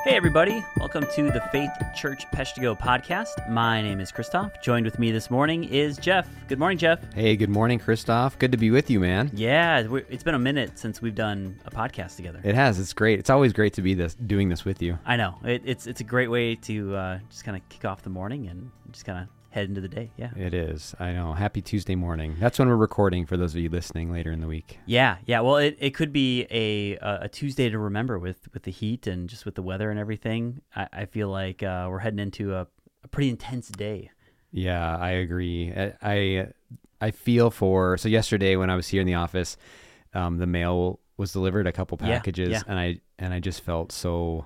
Hey everybody, welcome to the Faith Church Peshtigo podcast. My name is Christoph. Joined with me this morning is Jeff. Good morning, Jeff. Hey, good morning, Christoph. Good to be with you, man. Yeah, it's been a minute since we've done a podcast together. It has. It's great. It's always great to be doing this with you. I know. It's a great way to just kind of kick off the morning and just kind of head into the day. Yeah, it is. I know. Happy Tuesday morning. That's when we're recording for those of you listening later in the week. Yeah. Well, it could be a Tuesday to remember with the heat and just with the weather and everything. I feel like we're heading into a pretty intense day. Yeah, I agree. I feel for, so yesterday when I was here in the office, the mail was delivered, a couple packages, yeah. and I just felt so,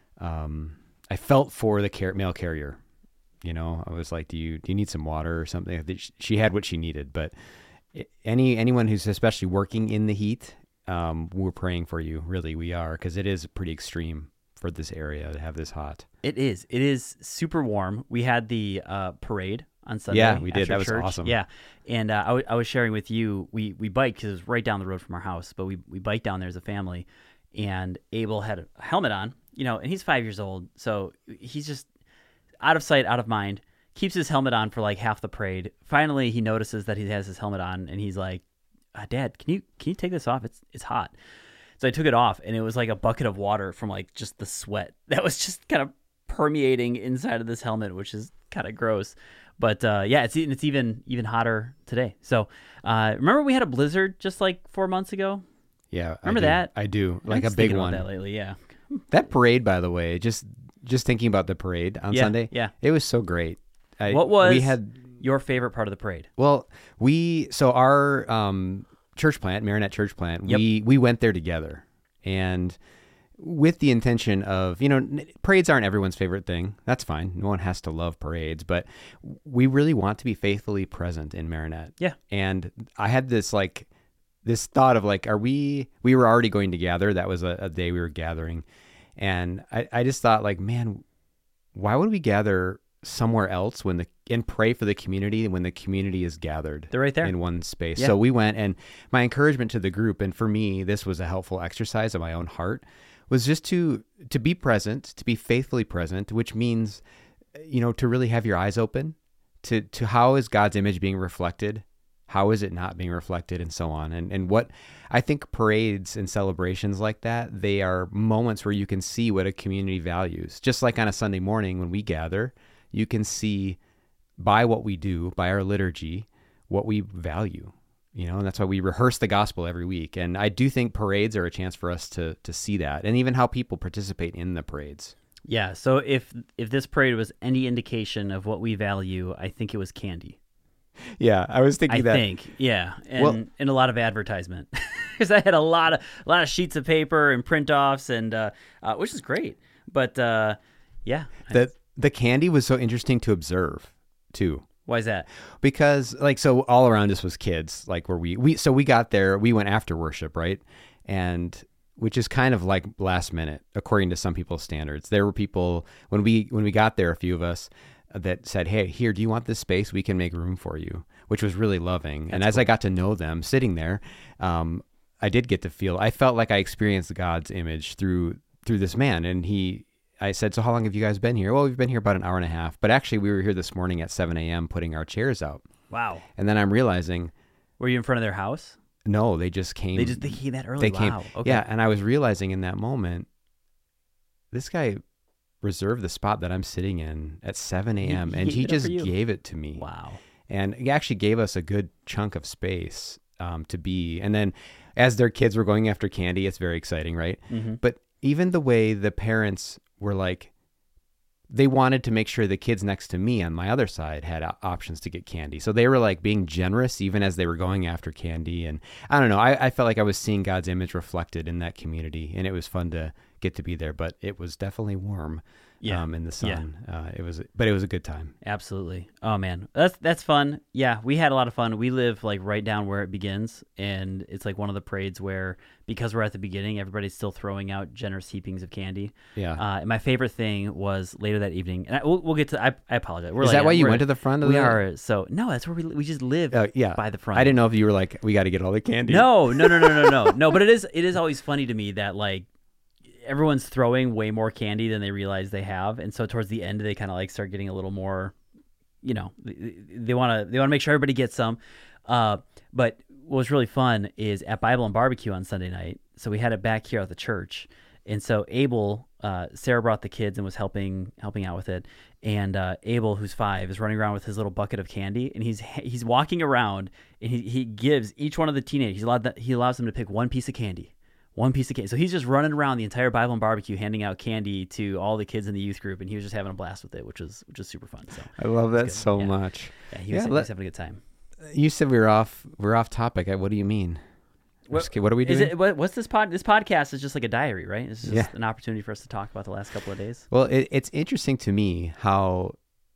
I felt for the mail carrier. You know, I was like, do you need some water or something? She had what she needed, but anyone who's especially working in the heat, we're praying for you. Really, we are, because it is pretty extreme for this area to have this hot. It is super warm. We had the parade on Sunday. Yeah, we did. That was church. Awesome. Yeah, and I was sharing with you. We biked because it was right down the road from our house, but we biked down there as a family. And Abel had a helmet on, and he's 5 years old, so he's just out of sight, out of mind. Keeps his helmet on for like half the parade. Finally, he notices that he has his helmet on, and he's like, "Dad, can you take this off? It's hot." So I took it off, and it was like a bucket of water from like just the sweat that was just kind of permeating inside of this helmet, which is kind of gross. But yeah, it's even hotter today. So remember we had a blizzard just like 4 months ago? Yeah, remember that? I do, I'm like a just big thinking one. About that lately, yeah. That parade, by the way, just thinking about the parade on Sunday, yeah, it was so great. What was your favorite part of the parade? Well, our church plant, Marinette Church Plant, yep. we went there together, and with the intention of, parades aren't everyone's favorite thing. That's fine. No one has to love parades, but we really want to be faithfully present in Marinette. Yeah. And I had this thought of we were already going to gather. That was a day we were gathering. And I just thought man, why would we gather somewhere else and pray for the community when the community is gathered? They're right there in one space. Yeah. So we went, and my encouragement to the group, and for me, this was a helpful exercise of my own heart, was just to be present, to be faithfully present, which means, to really have your eyes open to how is God's image being reflected? How is it not being reflected, and so on? And what I think parades and celebrations like that, they are moments where you can see what a community values. Just like on a Sunday morning when we gather, you can see by what we do, by our liturgy, what we value. And that's why we rehearse the gospel every week. And I do think parades are a chance for us to see that, and even how people participate in the parades. Yeah, so if this parade was any indication of what we value, I think it was candy. Yeah, I was thinking that. I think, yeah, and a lot of advertisement, because I had a lot of sheets of paper and print offs, and which is great. But yeah, the candy was so interesting to observe too. Why is that? Because so all around us was kids, where we got there, we went after worship, right? And which is kind of like last minute, according to some people's standards. There were people when we got there, a few of us, that said, "Hey, here, do you want this space? We can make room for you," which was really loving. And as I got to know them sitting there, I did get to feel, I felt like I experienced God's image through this man. And I said, "So how long have you guys been here?" "Well, we've been here about an hour and a half, but actually we were here this morning at 7 a.m. putting our chairs out." Wow. And then I'm realizing. Were you in front of their house? No, they just came. They came that early? Wow. Okay. Yeah, and I was realizing in that moment, this guy reserved the spot that I'm sitting in at 7 a.m. and he just gave it to me. Wow. And he actually gave us a good chunk of space to be. And then as their kids were going after candy, it's very exciting, right? Mm-hmm. But even the way the parents were they wanted to make sure the kids next to me on my other side had options to get candy. So they were being generous even as they were going after candy. And I don't know, I felt like I was seeing God's image reflected in that community, and it was fun to get to be there, but it was definitely warm. In the sun. Yeah. It was a good time. Absolutely. Oh man, that's fun. Yeah, we had a lot of fun. We live right down where it begins, and it's one of the parades where, because we're at the beginning, everybody's still throwing out generous heapings of candy. Yeah. And my favorite thing was later that evening, and we'll get to. I apologize. Is that why you went to the front of we are. So no, that's where we just live. By the front. I didn't know if you were we got to get all the candy. No. But it is always funny to me that everyone's throwing way more candy than they realize they have, and so towards the end they kind of like start getting a little more, they want to make sure everybody gets some. But what was really fun is at Bible and Barbecue on Sunday night. So we had it back here at the church, and so Abel, Sarah brought the kids and was helping out with it, and Abel, who's 5, is running around with his little bucket of candy, and he's walking around, and he gives each one of the teenagers, he allows them to pick one piece of candy. So he's just running around the entire Bible and Barbecue handing out candy to all the kids in the youth group, and he was just having a blast with it, which was super fun. So I love that so much. Yeah, he was having a good time. You said we're off topic. What do you mean? What are we doing? What's this This podcast is just like a diary, right? It's just an opportunity for us to talk about the last couple of days. Well, it's interesting to me how,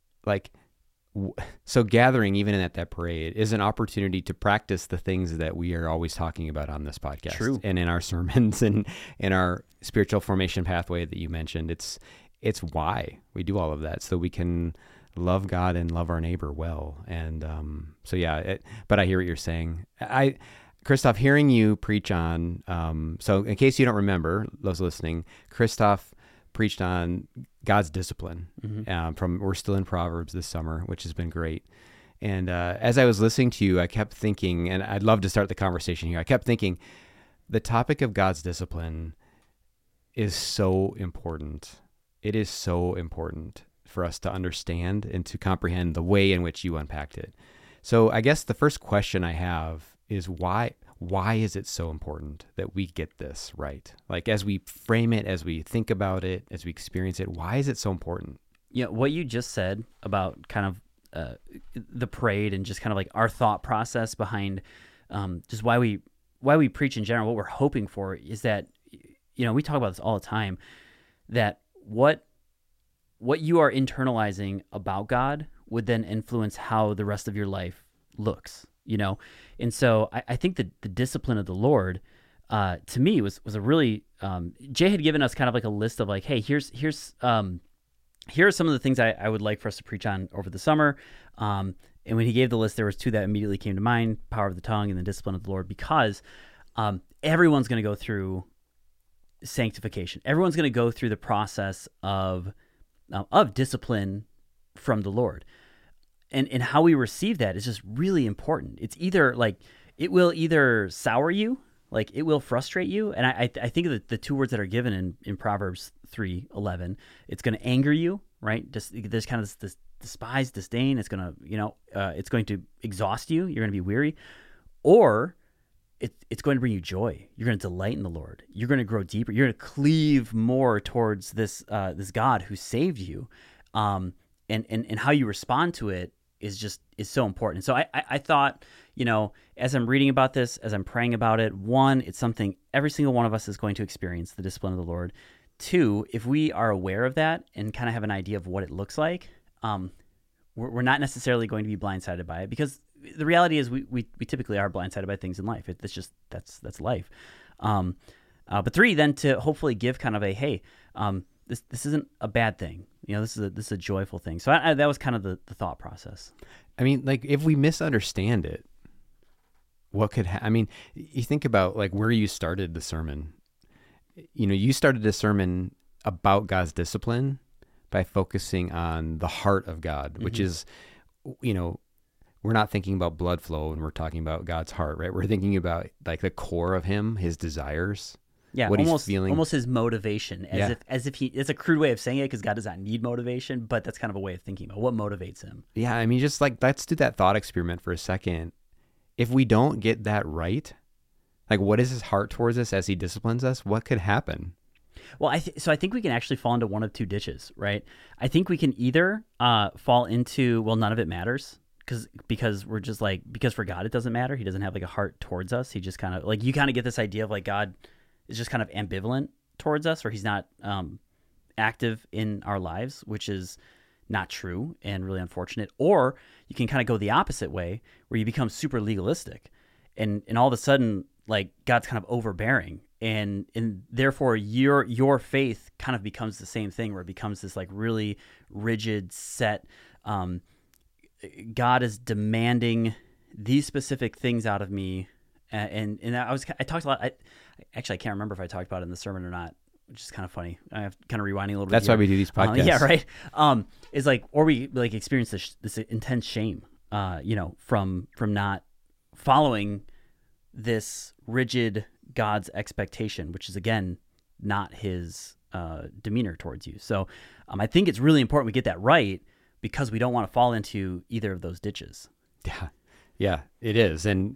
so gathering even at that parade is an opportunity to practice the things that we are always talking about on this podcast. True. And in our sermons and in our spiritual formation pathway that you mentioned. It's why we do all of that, so we can love God and love our neighbor well. And but I hear what you're saying. Christoph, hearing you preach on, so in case you don't remember, those listening, Christoph preached on God's discipline. We're still in Proverbs this summer, which has been great. And as I was listening to you, I kept thinking, and I'd love to start the conversation here, I kept thinking, the topic of God's discipline is so important. It is so important for us to understand and to comprehend the way in which you unpacked it. So I guess the first question I have is why is it so important that we get this right? Like, as we frame it, as we think about it, as we experience it, why is it so important? What you just said about kind of the parade and just kind of like our thought process behind just why we preach in general, what we're hoping for is that, we talk about this all the time, that what you are internalizing about God would then influence how the rest of your life looks, And so I think that the discipline of the Lord, to me, was a really, Jay had given us kind of like a list of like, hey, here are some of the things I would like for us to preach on over the summer. And when he gave the list, there was 2 that immediately came to mind: power of the tongue and the discipline of the Lord, because everyone's going to go through sanctification. Everyone's going to go through the process of discipline from the Lord. And how we receive that is just really important. It's either like, it will either sour you, like it will frustrate you. And I think of the 2 words that are given in Proverbs 3:11. It's going to anger you, right? Just there's kind of this despise, disdain. It's going to, it's going to exhaust you. You're going to be weary. Or it's going to bring you joy. You're going to delight in the Lord. You're going to grow deeper. You're going to cleave more towards this God who saved you. And how you respond to it is so important. So I thought, as I'm reading about this, as I'm praying about it, 1, it's something every single one of us is going to experience, the discipline of the Lord. 2, if we are aware of that and kind of have an idea of what it looks like, we're not necessarily going to be blindsided by it, because the reality is we typically are blindsided by things in life. That's life. But 3, then to hopefully give kind of a, hey, this isn't a bad thing. This is a joyful thing. So that was kind of the thought process. I mean, like, if we misunderstand it, what could you think about like where you started the sermon. You started the sermon about God's discipline by focusing on the heart of God, which is, we're not thinking about blood flow when we're talking about God's heart, right? We're thinking about like the core of him, his desires. Yeah, what he's feeling. Almost his motivation, as if he. It's a crude way of saying it, because God does not need motivation, but that's kind of a way of thinking about what motivates him. Yeah, just like, let's do that thought experiment for a second. If we don't get that right, like, what is his heart towards us as he disciplines us? What could happen? Well, I think we can actually fall into one of 2 ditches, right? I think we can either fall into, well, none of it matters, because we're just like, because for God it doesn't matter. He doesn't have like a heart towards us. He just kind of like, you kind of get this idea of like God is just kind of ambivalent towards us, or he's not active in our lives, which is not true and really unfortunate. Or you can kind of go the opposite way, where you become super legalistic, and all of a sudden, like, God's kind of overbearing, and therefore your faith kind of becomes the same thing, where it becomes this like really rigid set. God is demanding these specific things out of me. And I talked a lot. I can't remember if I talked about it in the sermon or not. which is kind of funny. I have kind of rewinding a little bit. That's here. why we do these podcasts. Yeah, right. Is like, or we like experience this intense shame, from not following this rigid God's expectation, which is again not His demeanor towards you. So I think it's really important we get that right because we don't want to fall into either of those ditches. Yeah, it is. And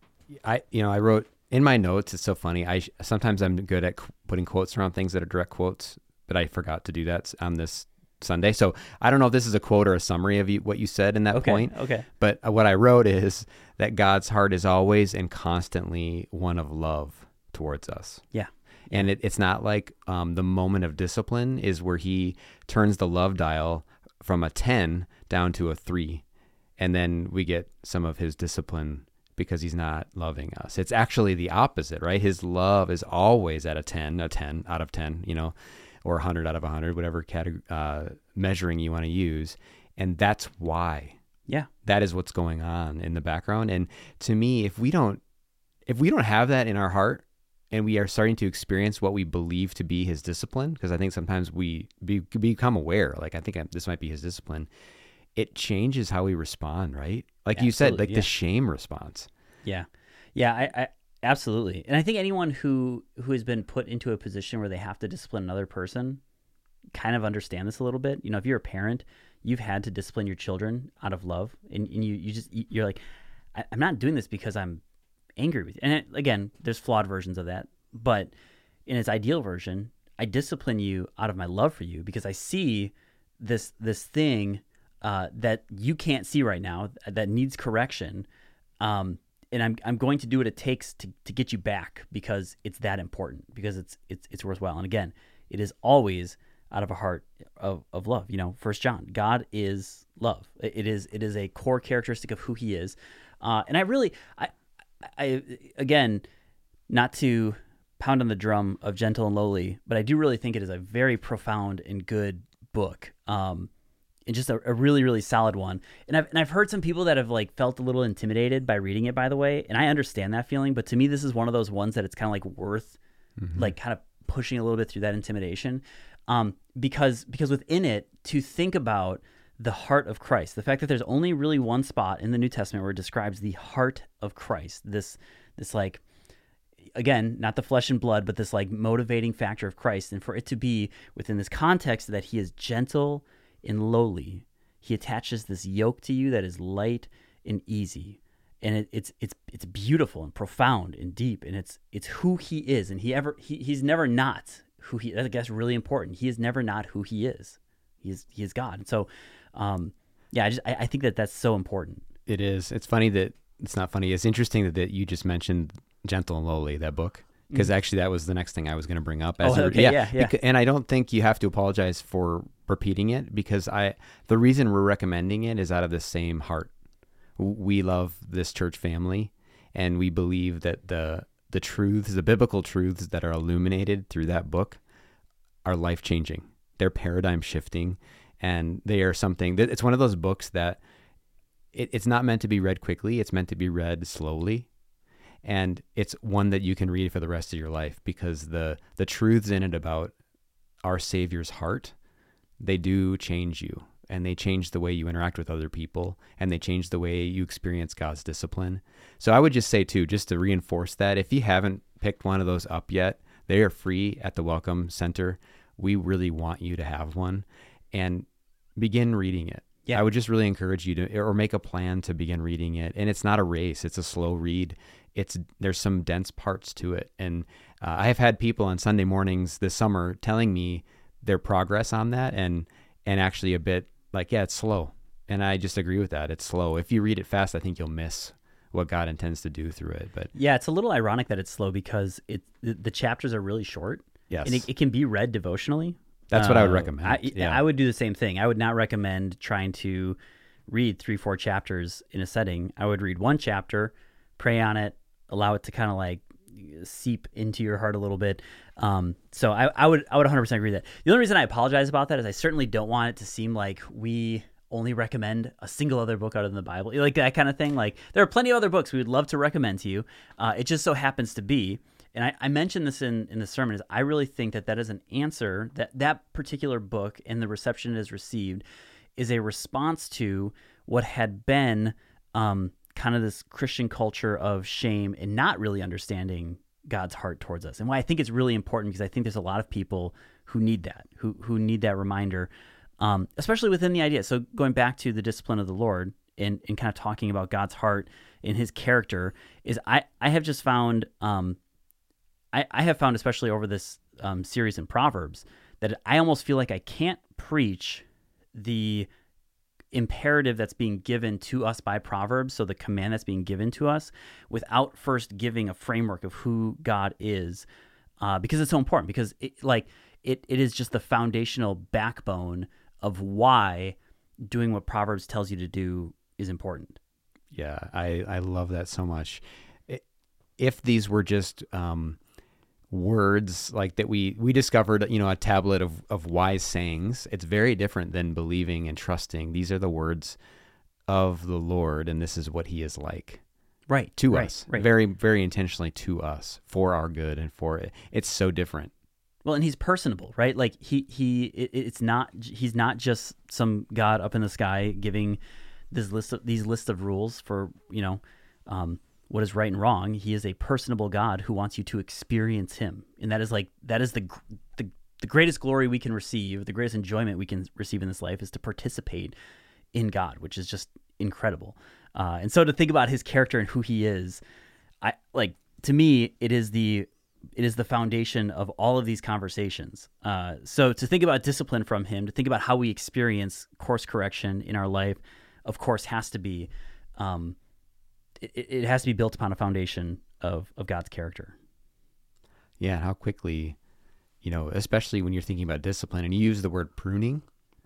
I wrote in my notes. It's so funny. Sometimes I'm good at putting quotes around things that are direct quotes, but I forgot to do that on this Sunday. So I don't know if this is a quote or a summary of what you said in that point. Okay. But what I wrote is that God's heart is always and constantly one of love towards us. Yeah. And it's not like the moment of discipline is where He turns the love dial from a 10 down to a 3. And then we get some of His discipline because He's not loving us. It's actually the opposite, right? His love is always at a 10 out of 10, or 100 out of 100, whatever measuring you want to use. And that's why. Yeah. That is what's going on in the background. And to me, if we don't have that in our heart, and we are starting to experience what we believe to be His discipline, because I think sometimes we become aware, like I think this might be His discipline, it changes how we respond, right? Like you said, like the shame response. Yeah. I absolutely. And I think anyone who has been put into a position where they have to discipline another person kind of understand this a little bit. If you're a parent, you've had to discipline your children out of love, and you're like, I'm not doing this because I'm angry with you. And again, there's flawed versions of that, but in its ideal version, I discipline you out of my love for you because I see this thing that you can't see right now that needs correction, and I'm going to do what it takes to get you back because it's that important, because it's worthwhile. And again, it is always out of a heart of love. 1 John, God is love. It is a core characteristic of who He is, and I again, not to pound on the drum of Gentle and Lowly, but I do really think it is a very profound and good book, and just a really, really solid one. And I've heard some people that have like felt a little intimidated by reading it, by the way, and I understand that feeling. But to me, this is one of those ones that it's kind of like worth, like kind of pushing a little bit through that intimidation, because within it, to think about the heart of Christ, the fact that there's only really one spot in the New Testament where it describes the heart of Christ, this like, again, not the flesh and blood, but this like motivating factor of Christ. And for it to be within this context that He is gentle and lowly, He attaches this yoke to you that is light and easy. And it's beautiful and profound and deep, and it's who He is. And he's never not who He, I guess really important. He is never not who He is. He is God. And so, I think that's so important. It is. It's funny that it's not funny. It's interesting that you just mentioned Gentle and Lowly, that book, because actually that was the next thing I was going to bring up. Yeah. And I don't think you have to apologize for repeating it, because the reason we're recommending it is out of the same heart. We love this church family, and we believe that the truths, the biblical truths that are illuminated through that book are life-changing. They're paradigm shifting, and they are something that it's one of those books that it's not meant to be read quickly. It's meant to be read slowly. And it's one that you can read for the rest of your life, because the truths in it about our Savior's heart, they do change you, and they change the way you interact with other people, and they change the way you experience God's discipline. So I would just say too, just to reinforce that, if you haven't picked one of those up yet, they are free at the Welcome Center. We really want you to have one and begin reading it. Yeah. I would just really encourage you to, or make a plan to begin reading it. And it's not a race. It's a slow read. There's some dense parts to it. And I have had people on Sunday mornings this summer telling me their progress on that, and actually a bit like, yeah, it's slow. And I just agree with that. It's slow. If you read it fast, I think you'll miss what God intends to do through it. But yeah, it's a little ironic that it's slow, because the chapters are really short. Yes. And it can be read devotionally. That's what I would recommend. I would do the same thing. I would not recommend trying to read 3-4 chapters in a setting. I would read one chapter, pray on it, allow it to kind of like seep into your heart a little bit. So I would 100% agree with that. The only reason I apologize about that is I certainly don't want it to seem like we only recommend a single other book out of the Bible, like that kind of thing. Like, there are plenty of other books we would love to recommend to you. It just so happens to be, And I mentioned this in the sermon, is I really think that is an answer, that particular book and the reception it has received is a response to what had been kind of this Christian culture of shame and not really understanding God's heart towards us. And why I think it's really important, because I think there's a lot of people who need that, who need that reminder, especially within the idea. So going back to the discipline of the Lord and kind of talking about God's heart and his character, is I have just found, I have found, especially over this series in Proverbs, that I almost feel like I can't preach the imperative that's being given to us by Proverbs, so the command that's being given to us, without first giving a framework of who God is, because it's so important, because it is just the foundational backbone of why doing what Proverbs tells you to do is important. Yeah, I love that so much. If these were just words like that, we discovered, a tablet of wise sayings, it's very different than believing and trusting. These are the words of the Lord, and this is what he is like. Right. To us. Right. Very, very intentionally to us, for our good and for it. It's so different. Well, and he's personable, right? Like he's not just some God up in the sky giving these lists of rules for, what is right and wrong. He is a personable God who wants you to experience him. And that is the greatest glory we can receive, the greatest enjoyment we can receive in this life, is to participate in God, which is just incredible. And so to think about his character and who he is, to me, it is the foundation of all of these conversations. So to think about discipline from him, to think about how we experience course correction in our life, of course, has to be, it has to be built upon a foundation of God's character. Yeah, how quickly, especially when you're thinking about discipline, and you use the word pruning,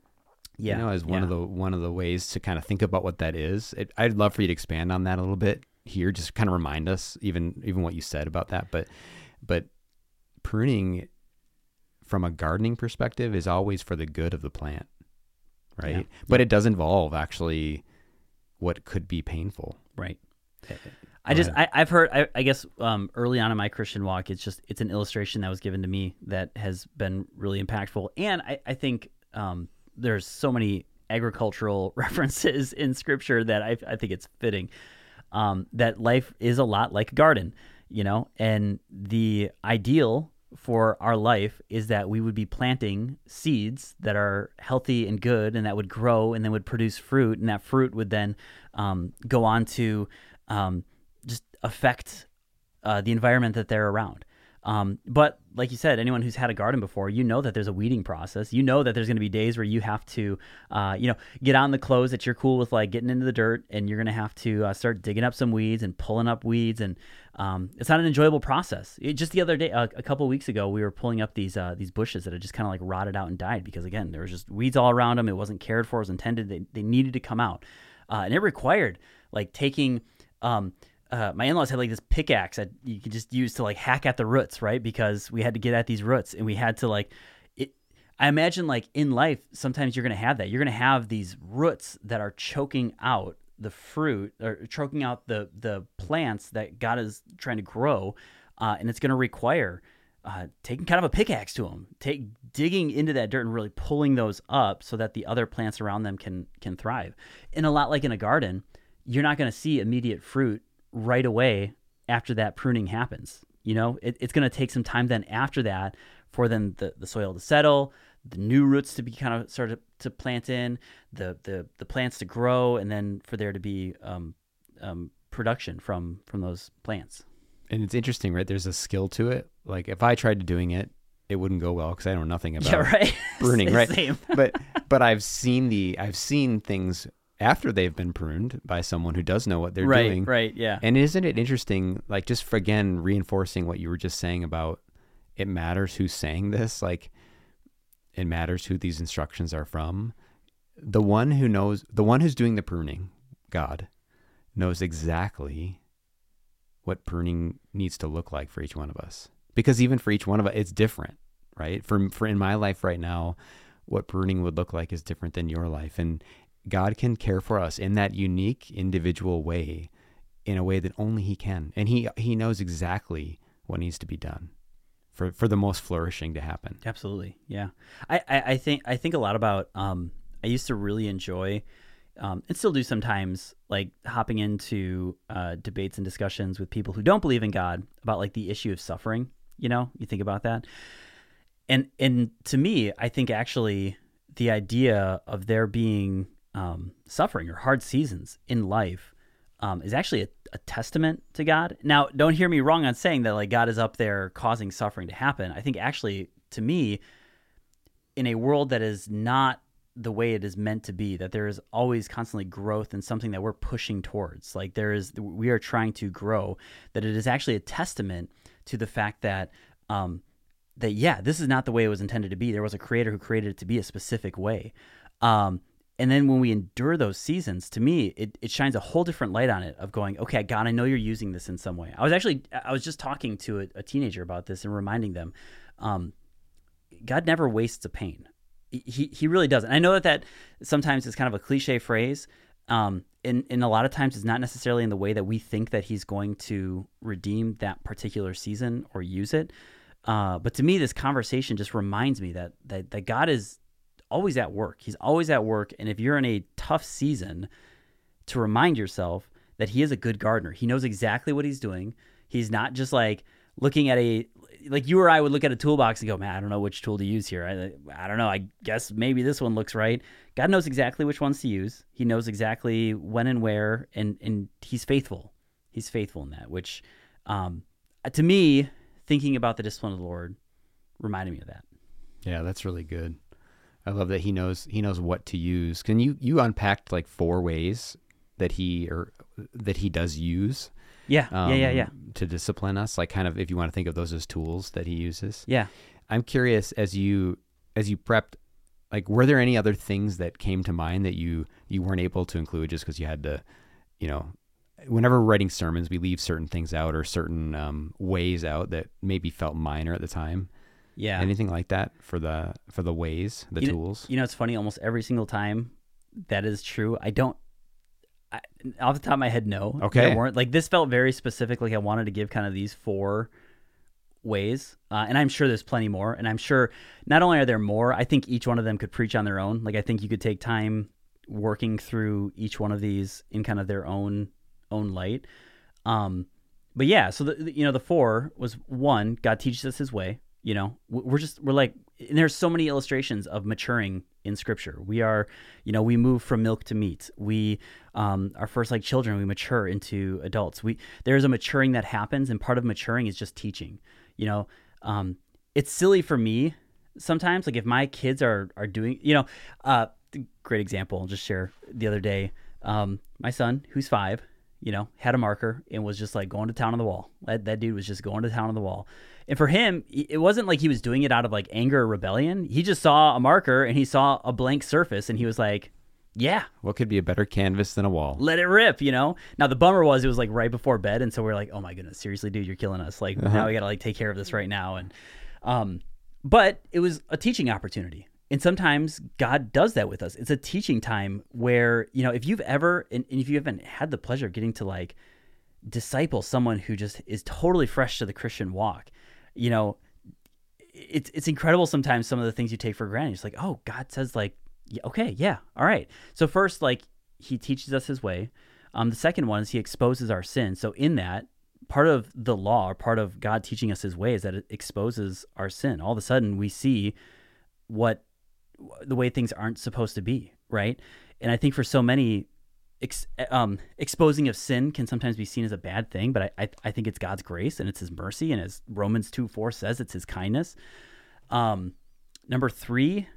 as one of the ways to kind of think about what that is. I'd love for you to expand on that a little bit here, just kind of remind us even what you said about that. But pruning from a gardening perspective is always for the good of the plant, right? Yeah. But it does involve actually what could be painful. Right. I've heard, I guess early on in my Christian walk, it's an illustration that was given to me that has been really impactful. And I think there's so many agricultural references in Scripture that I think it's fitting, that life is a lot like a garden, and the ideal for our life is that we would be planting seeds that are healthy and good, and that would grow and then would produce fruit, and that fruit would then go on to just affect the environment that they're around. But like you said, anyone who's had a garden before, that there's a weeding process. That there's going to be days where you have to, get on the clothes that you're cool with, like getting into the dirt, and you're going to have to start digging up some weeds and pulling up weeds. And it's not an enjoyable process. Just the other day, a couple of weeks ago, we were pulling up these bushes that had just kind of like rotted out and died because, again, there was just weeds all around them. It wasn't cared for as intended. They needed to come out. And it required like taking... my in-laws had like this pickaxe that you could just use to like hack at the roots, right? Because we had to get at these roots, and we had to I imagine like in life, sometimes you're going to have that. You're going to have these roots that are choking out the fruit, or choking out the plants that God is trying to grow. And it's going to require taking kind of a pickaxe to them, digging into that dirt and really pulling those up so that the other plants around them can thrive. And a lot like in a garden, you're not going to see immediate fruit right away after that pruning happens. It's going to take some time then after that for then the soil to settle, the new roots to be kind of started to plant in, the plants to grow, and then for there to be production from those plants. And it's interesting, right? There's a skill to it. Like if I tried doing it, it wouldn't go well because I know nothing about pruning, right? Same. but I've seen things after they've been pruned by someone who does know what they're doing. Right, yeah. And isn't it interesting, like just for, again, reinforcing what you were just saying about it matters who's saying this, like it matters who these instructions are from. The one who's doing the pruning, God, knows exactly what pruning needs to look like for each one of us. Because even for each one of us, it's different, right? For in my life right now, what pruning would look like is different than your life. And God can care for us in that unique individual way, in a way that only he can. And he knows exactly what needs to be done for the most flourishing to happen. Absolutely. Yeah. I think a lot about, I used to really enjoy, and still do sometimes, like hopping into debates and discussions with people who don't believe in God about like the issue of suffering. You think about that. And to me, I think actually the idea of there being suffering or hard seasons in life is actually a testament to God. Now, don't hear me wrong on saying that like God is up there causing suffering to happen. I think actually, to me, in a world that is not the way it is meant to be, that there is always constantly growth and something that we're pushing towards, like we are trying to grow, that it is actually a testament to the fact that this is not the way it was intended to be. There was a creator who created it to be a specific way. And then when we endure those seasons, to me, it shines a whole different light on it of going, okay, God, I know you're using this in some way. I was just talking to a teenager about this and reminding them, God never wastes a pain. He really doesn't. I know that sometimes is kind of a cliche phrase, and a lot of times it's not necessarily in the way that we think that he's going to redeem that particular season or use it. But to me, this conversation just reminds me that God is always at work. He's always at work. And if you're in a tough season, to remind yourself that he is a good gardener. He knows exactly what he's doing. He's not just like looking at like you or I would look at a toolbox and go, man, I don't know which tool to use here. I don't know. I guess maybe this one looks right. God knows exactly which ones to use. He knows exactly when and where, and he's faithful. He's faithful in that, which to me, thinking about the discipline of the Lord reminded me of that. Yeah, that's really good. I love that he knows what to use. Can you unpacked like 4 ways that he does use? Yeah. To discipline us, like kind of if you want to think of those as tools that he uses. Yeah. I'm curious as you prepped, like were there any other things that came to mind that you weren't able to include just because you had to, whenever we're writing sermons, we leave certain things out or certain ways out that maybe felt minor at the time. Yeah. Anything like that for the ways, the tools? It's funny. Almost every single time that is true. Off the top of my head, no. Okay. There weren't. Like this felt very specific. Like I wanted to give kind of these 4 ways. And I'm sure there's plenty more. And I'm sure not only are there more, I think each one of them could preach on their own. Like I think you could take time working through each one of these in kind of their own light. But yeah, so the 4 was 1, God teaches us his way. We're like, and there's so many illustrations of maturing in Scripture. We are, we move from milk to meat. We are first like children. We mature into adults. There's a maturing that happens, and part of maturing is just teaching. It's silly for me sometimes. Like if my kids are doing, great example. I'll just share the other day. My son, who's 5, had a marker and was just like going to town on the wall. That dude was just going to town on the wall. And for him, it wasn't like he was doing it out of like anger or rebellion. He just saw a marker and he saw a blank surface and he was like, yeah. What could be a better canvas than a wall? Let it rip, Now the bummer was it was like right before bed. And so we're like, oh my goodness, seriously, dude, you're killing us. Like now we got to like take care of this right now. And, but it was a teaching opportunity. And sometimes God does that with us. It's a teaching time where, if you've ever, and if you haven't had the pleasure of getting to like disciple someone who just is totally fresh to the Christian walk, it's incredible sometimes some of the things you take for granted. It's like, oh, God says like, yeah, okay, yeah, all right. So first, like he teaches us his way. The second one is he exposes our sin. So in that, part of the law or part of God teaching us his way is that it exposes our sin. All of a sudden we see the way things aren't supposed to be, right? And I think for so many, exposing of sin can sometimes be seen as a bad thing, but I think it's God's grace and it's his mercy, and as Romans 2:4 says, it's his kindness. Number 3,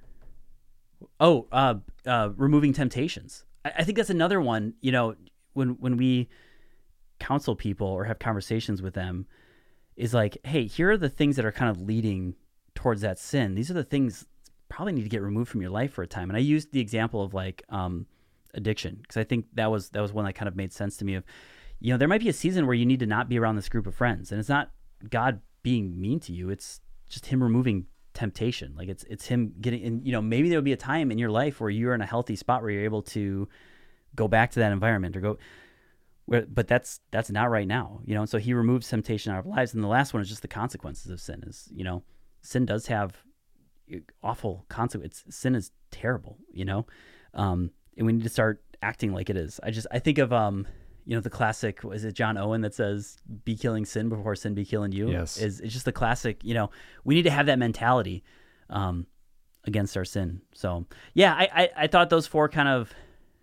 removing temptations. I think that's another one, when we counsel people or have conversations with them, is like, hey, here are the things that are kind of leading towards that sin. These are the things probably need to get removed from your life for a time. And I used the example of like addiction, because I think that was one that kind of made sense to me of, there might be a season where you need to not be around this group of friends, and it's not God being mean to you. It's just him removing temptation. Like it's him getting, and maybe there'll be a time in your life where you're in a healthy spot where you're able to go back to that environment or go. But that's not right now, you know. So he removes temptation out of our lives, and the last one is just the consequences of sin. Is, you know, sin does have awful consequences. Sin is terrible, you know, and we need to start acting like it is. I think of you know, the classic, is it John Owen that says, "Be killing sin before sin be killing you"? Yes. It's just the classic. You know, we need to have that mentality against our sin. So yeah, I thought those four kind of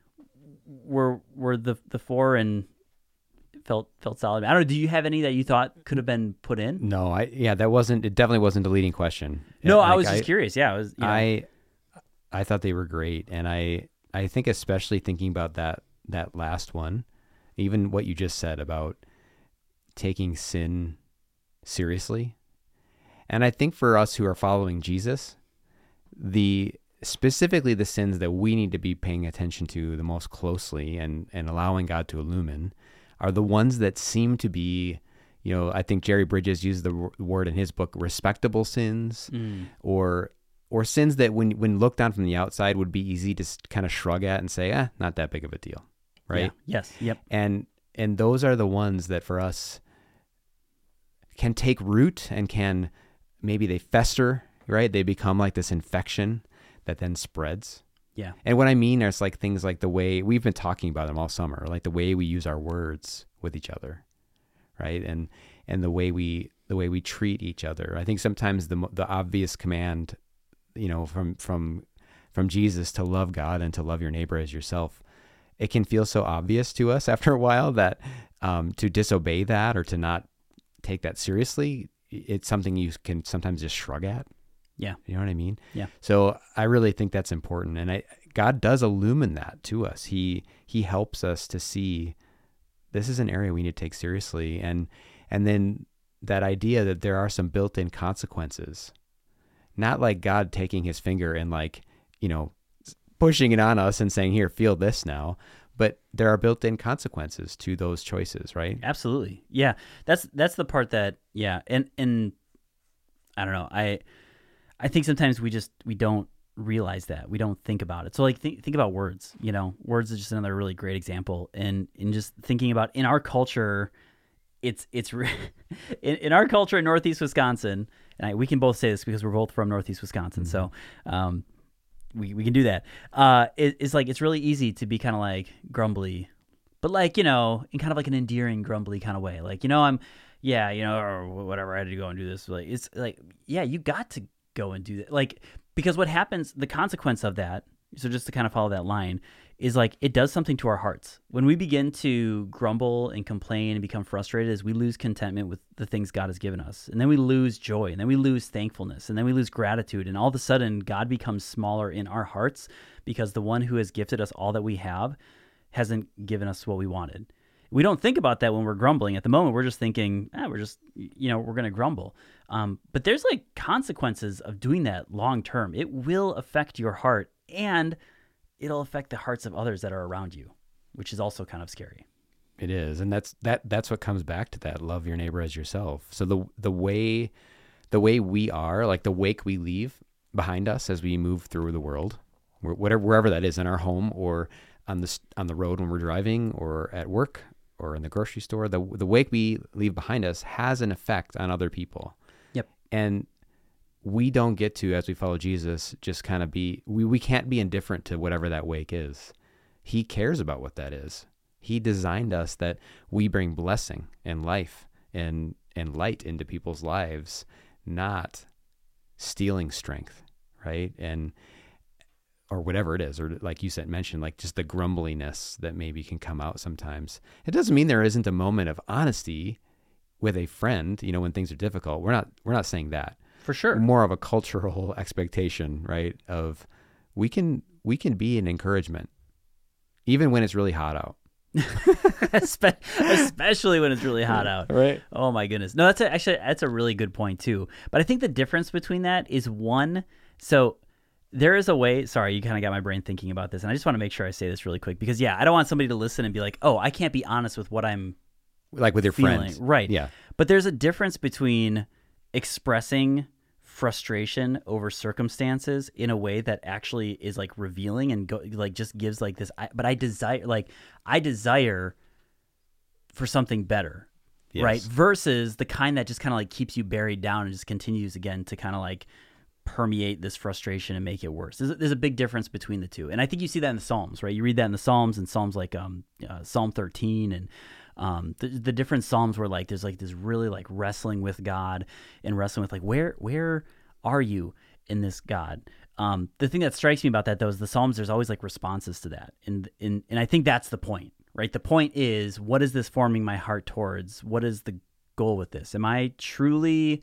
were the four, and felt solid. I don't know. Do you have any that you thought could have been put in? No, it definitely wasn't a leading question. No, I was just curious. Yeah, I was. You know. I thought they were great, and I think especially thinking about that last one, even what you just said about taking sin seriously, and I think for us who are following Jesus, specifically the sins that we need to be paying attention to the most closely and allowing God to illumine are the ones that seem to be, you know, I think Jerry Bridges used the word in his book, respectable sins, or sins that when looked on from the outside would be easy to kind of shrug at and say, not that big of a deal, right? Yeah. Yes. Yep. And those are the ones that for us can take root and maybe they fester, right? They become like this infection that then spreads. Yeah. And what I mean is like things like the way we've been talking about them all summer, like the way we use our words with each other, right? And the way we treat each other. I think sometimes the obvious command, you know, from Jesus to love God and to love your neighbor as yourself, it can feel so obvious to us after a while that to disobey that or to not take that seriously, it's something you can sometimes just shrug at. Yeah. You know what I mean? Yeah. So I really think that's important. And God does illumine that to us. He helps us to see this is an area we need to take seriously. And then that idea that there are some built-in consequences, not like God taking his finger and like, you know, pushing it on us and saying, here, feel this now. But there are built-in consequences to those choices, right? Absolutely. Yeah. That's the part that, yeah. And I don't know. I think sometimes we don't realize that. We don't think about it. So like think about words, you know. Words is just another really great example. And in just thinking about in our culture, it's in our culture in Northeast Wisconsin, and we can both say this because we're both from Northeast Wisconsin. Mm-hmm. So we can do that. It's like it's really easy to be kind of like grumbly, but like, you know, in kind of like an endearing grumbly kind of way. Like, you know, you know, or whatever, I had to go and do this. Like, it's like, yeah, you got to go and do that. Like, because what happens, the consequence of that, so just to kind of follow that line, is like it does something to our hearts. When we begin to grumble and complain and become frustrated, is we lose contentment with the things God has given us. And then we lose joy, and then we lose thankfulness, and then we lose gratitude. And all of a sudden, God becomes smaller in our hearts because the one who has gifted us all that we have hasn't given us what we wanted. We don't think about that when we're grumbling. At the moment, we're just thinking, we're just, you know, we're going to grumble. But there's like consequences of doing that long term. It will affect your heart, and it'll affect the hearts of others that are around you, which is also kind of scary. It is. And that's what comes back to that, love your neighbor as yourself. So the way we are, like the wake we leave behind us as we move through the world, wherever that is, in our home or on the road when we're driving or at work or in the grocery store, the wake we leave behind us has an effect on other people. Yep. And we don't get to, as we follow Jesus, just kind of we can't be indifferent to whatever that wake is. He cares about what that is. He designed us that we bring blessing and life and light into people's lives, not stealing strength, right? Or whatever it is, or like you mentioned, like just the grumbliness that maybe can come out sometimes. It doesn't mean there isn't a moment of honesty with a friend, you know, when things are difficult. We're not saying that. For sure. More of a cultural expectation, right? Of we can be an encouragement, even when it's really hot out. Especially when it's really hot out. Right. Oh my goodness. No, that's a really good point too. But I think the difference between that is so there is a way, sorry, you kind of got my brain thinking about this, and I just want to make sure I say this really quick because, I don't want somebody to listen and be like, oh, I can't be honest with what I'm like with your feeling. friends. Right. Yeah. But there's a difference between expressing frustration over circumstances in a way that actually is like revealing and just gives like this, I desire for something better, Yes. right? Versus the kind that just kind of like keeps you buried down and just continues again to kind of like permeate this frustration and make it worse. There's a big difference between the two. And I think you see that in the Psalms, right? You read that in the Psalms, and Psalms like Psalm 13 and the different Psalms where like there's like this really like wrestling with God and wrestling with like where are you in this God? The thing that strikes me about that though is the Psalms, there's always like responses to that. And I think that's the point, right? The point is, what is this forming my heart towards? What is the goal with this? Am I truly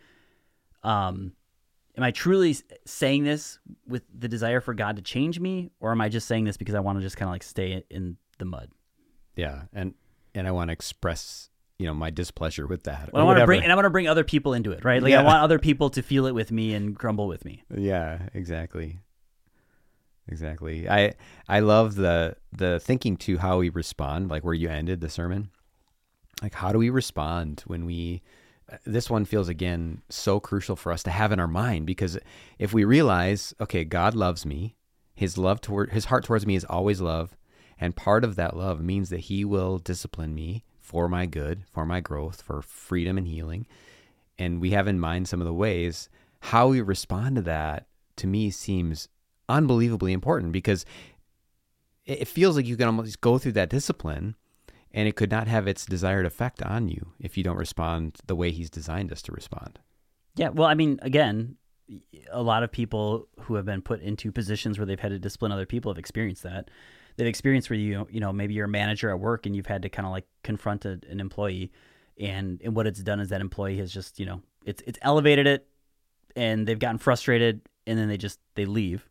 saying this with the desire for God to change me, or am I just saying this because I want to just kind of like stay in the mud? Yeah, and I want to express, my displeasure with that. Well, I want to bring other people into it, right? Like I want other people to feel it with me and grumble with me. Yeah, exactly. I love the thinking to how we respond, like where you ended the sermon. Like, how do we respond when this one feels, again, so crucial for us to have in our mind, because if we realize, okay, God loves me, his heart towards me is always love, and part of that love means that he will discipline me for my good, for my growth, for freedom and healing, and we have in mind some of the ways, how we respond to that, to me, seems unbelievably important, because it feels like you can almost go through that discipline and it could not have its desired effect on you if you don't respond the way he's designed us to respond. Yeah, well, I mean, again, a lot of people who have been put into positions where they've had to discipline other people have experienced that. They've experienced where maybe you're a manager at work and you've had to kind of like confront an employee, and what it's done is that employee has just, it's elevated it, and they've gotten frustrated, and then they leave,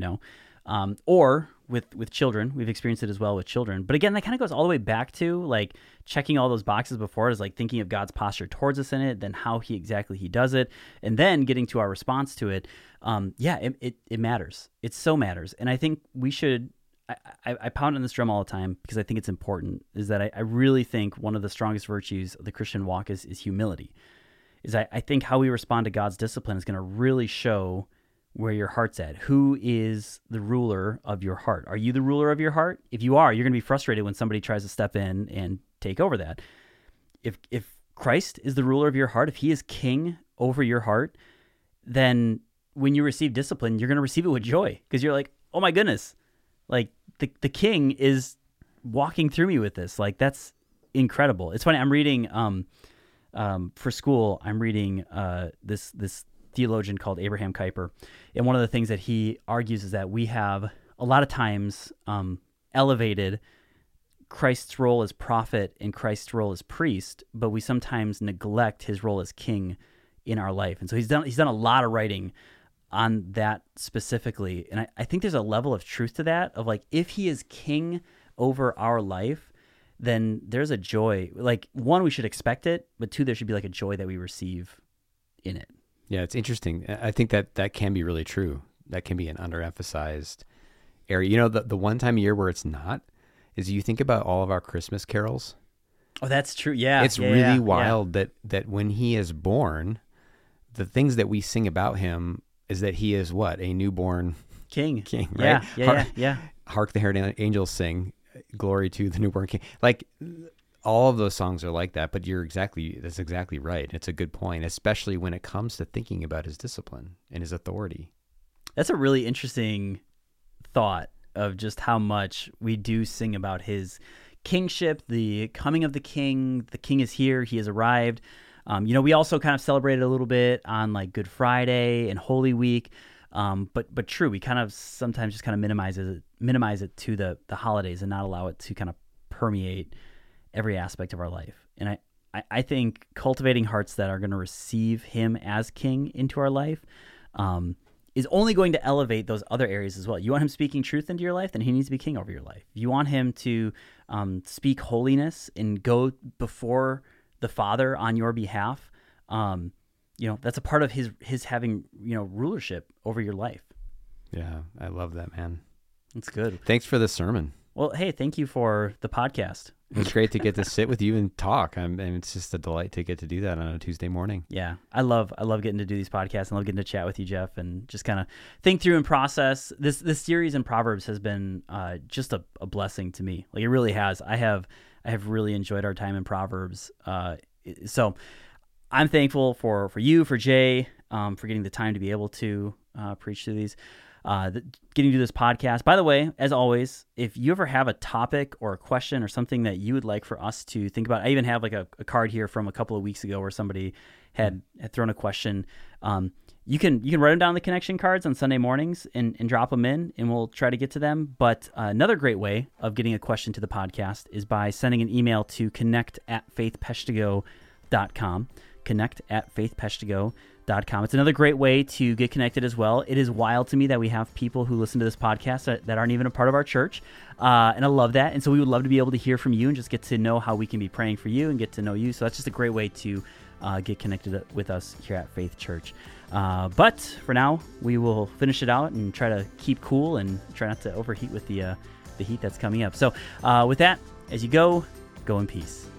or with children, we've experienced it as well with children. But again, that kind of goes all the way back to like checking all those boxes before, is like thinking of God's posture towards us in it, then how he does it, and then getting to our response to it. It matters. It so matters. And I think we should, I pound on this drum all the time because I think it's important, is that I really think one of the strongest virtues of the Christian walk is humility. I think how we respond to God's discipline is going to really show where your heart's at. Who is the ruler of your heart? Are you the ruler of your heart? If you are, you're going to be frustrated when somebody tries to step in and take over that. If Christ is the ruler of your heart, if he is king over your heart, then when you receive discipline, you're going to receive it with joy, because you're like, oh my goodness, like the king is walking through me with this. Like, that's incredible. It's funny. I'm reading for school. I'm reading this theologian called Abraham Kuyper, and one of the things that he argues is that we have a lot of times elevated Christ's role as prophet and Christ's role as priest, but we sometimes neglect his role as king in our life. And so he's done a lot of writing on that specifically, and I think there's a level of truth to that, of like, if he is king over our life, then there's a joy. Like, one, we should expect it, but two, there should be like a joy that we receive in it. Yeah, it's interesting. I think that can be really true. That can be an underemphasized area. The one time a year where it's not is, you think about all of our Christmas carols. Oh, that's true. Yeah. It's really wild that when he is born, the things that we sing about him is that he is what? A newborn king, right? Yeah. Hark the herald angels sing, glory to the newborn king. Like, all of those songs are like that, but that's exactly right. It's a good point, especially when it comes to thinking about his discipline and his authority. That's a really interesting thought, of just how much we do sing about his kingship, the coming of the king. The king is here. He has arrived. We also kind of celebrated a little bit on like Good Friday and Holy Week. But true, we kind of sometimes just kind of minimize it to the holidays and not allow it to kind of permeate every aspect of our life. And I think cultivating hearts that are going to receive him as king into our life is only going to elevate those other areas as well. You want him speaking truth into your life, then he needs to be king over your life. You want him to speak holiness and go before the Father on your behalf. That's a part of his having, rulership over your life. Yeah, I love that, man. That's good. Thanks for the sermon. Well, hey, thank you for the podcast. It's great to get to sit with you and talk. And it's just a delight to get to do that on a Tuesday morning. Yeah, I love getting to do these podcasts. I love getting to chat with you, Jeff, and just kind of think through and process. This series in Proverbs has been just a blessing to me. Like, it really has. I have I have really enjoyed our time in Proverbs. So I'm thankful for you, for Jay, for getting the time to be able to preach through these, getting to do this podcast. By the way, as always, if you ever have a topic or a question or something that you would like for us to think about, I even have like a card here from a couple of weeks ago where somebody had thrown a question. You can write them down on the connection cards on Sunday mornings and drop them in, and we'll try to get to them. But another great way of getting a question to the podcast is by sending an email to connect@faithpeshtigo.com. connect@faithpeshtigo.com. It's another great way to get connected as well. It is wild to me that we have people who listen to this podcast that aren't even a part of our church, and I love that. And so we would love to be able to hear from you and just get to know how we can be praying for you and get to know you. So that's just a great way to get connected with us here at Faith Church. But for now, we will finish it out and try to keep cool and try not to overheat with the heat that's coming up. So with that, as you go in peace.